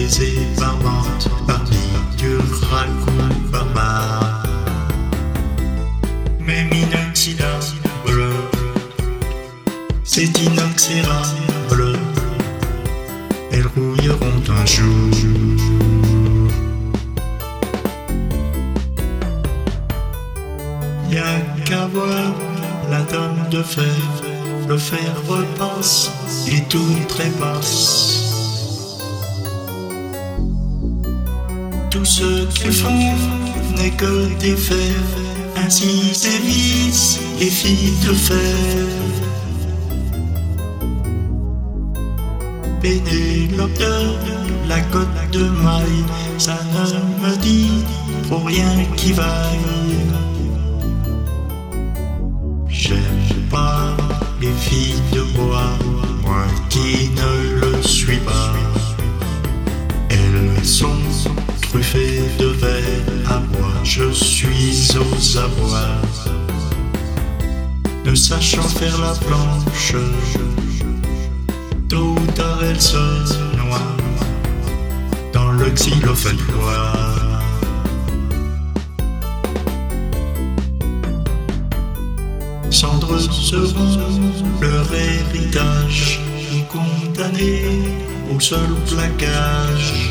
ébarbante parmi du ragoût barbare. Mais inoxydable, c'est inoxydable, elles rouilleront un jour. Y'a qu'à voir la dame de fer, le fer repasse et tout trépasse. Tout ce qu'ils font n'est que des fers, ainsi sévissent les filles de fer. Pénélope de la côte de maille, ça ne me dit pour rien qui vaille. J'aime pas les filles de bois, moi qui ne le suis pas. Elles sont truffées de verre à bois, je suis aux abois. Ne sachant faire la planche, tôt ou tard elles se noient dans le xylophone noir. Cendres seront leur héritage, condamnés au seul plaquage.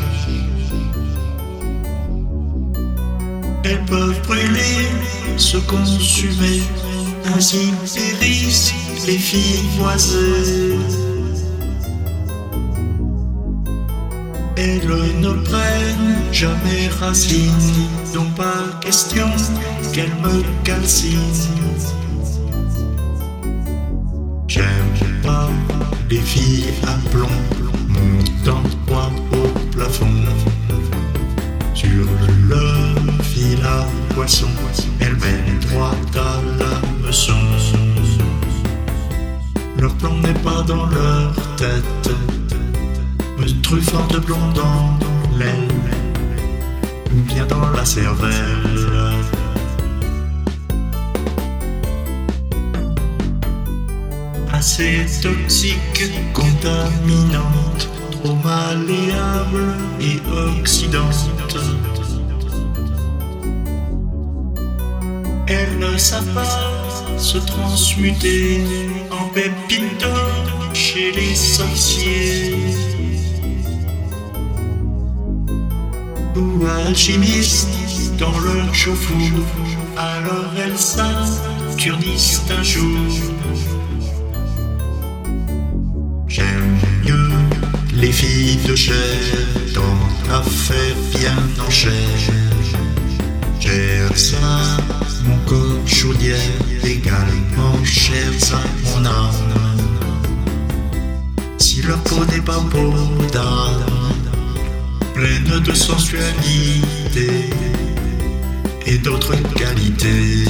Elles peuvent brûler, se consumer, ainsi périssent les filles voisées. Elles ne prennent jamais racine, donc pas question qu'elles me calcinent. J'aime pas les filles à plomb, montant droit au plafond. Sur le fil à poisson, elles mènent droit à l'hameçon. Leur plan n'est pas dans leur tête, me truffant de plomb dans l'aile, ou bien dans la cervelle. Assez toxique, contaminante, trop malléable et oxydante. Elles ne savent pas se transmuter en pépites d'or chez les sorciers ou alchimistes dans leur chauffe-four. Alors elles s'inturnissent un jour. J'aime mieux les filles de chair dans l'affaire bien en chair. Chers à mon corps chaudière, également chers à mon âme. Si leur peau n'est pas peau d'âme, pleine de sensualité et d'autres qualités,